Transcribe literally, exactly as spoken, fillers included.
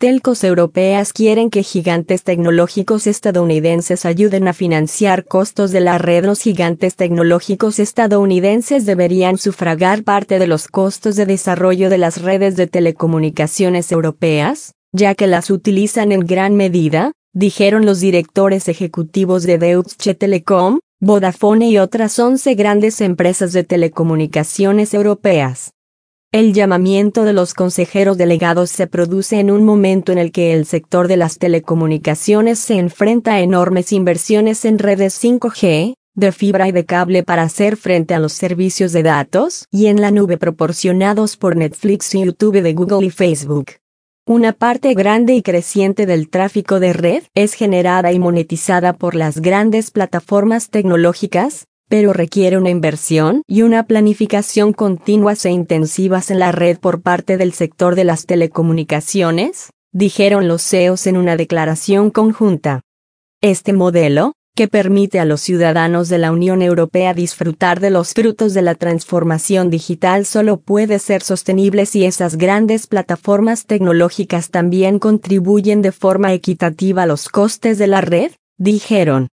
telcos europeas quieren que gigantes tecnológicos estadounidenses ayuden a financiar costos de la red. Los gigantes tecnológicos estadounidenses deberían sufragar parte de los costos de desarrollo de las redes de telecomunicaciones europeas, ya que las utilizan en gran medida, dijeron los directores ejecutivos de Deutsche Telekom, Vodafone y otras once grandes empresas de telecomunicaciones europeas. El llamamiento de los consejeros delegados se produce en un momento en el que el sector de las telecomunicaciones se enfrenta a enormes inversiones en redes cinco G, de fibra y de cable para hacer frente a los servicios de datos y en la nube proporcionados por Netflix y YouTube de Google y Facebook. Una parte grande y creciente del tráfico de red es generada y monetizada por las grandes plataformas tecnológicas, pero requiere una inversión y una planificación continuas e intensivas en la red por parte del sector de las telecomunicaciones, dijeron los C E Os en una declaración conjunta. Este modelo, que permite a los ciudadanos de la Unión Europea disfrutar de los frutos de la transformación digital, solo puede ser sostenible si esas grandes plataformas tecnológicas también contribuyen de forma equitativa a los costes de la red, dijeron.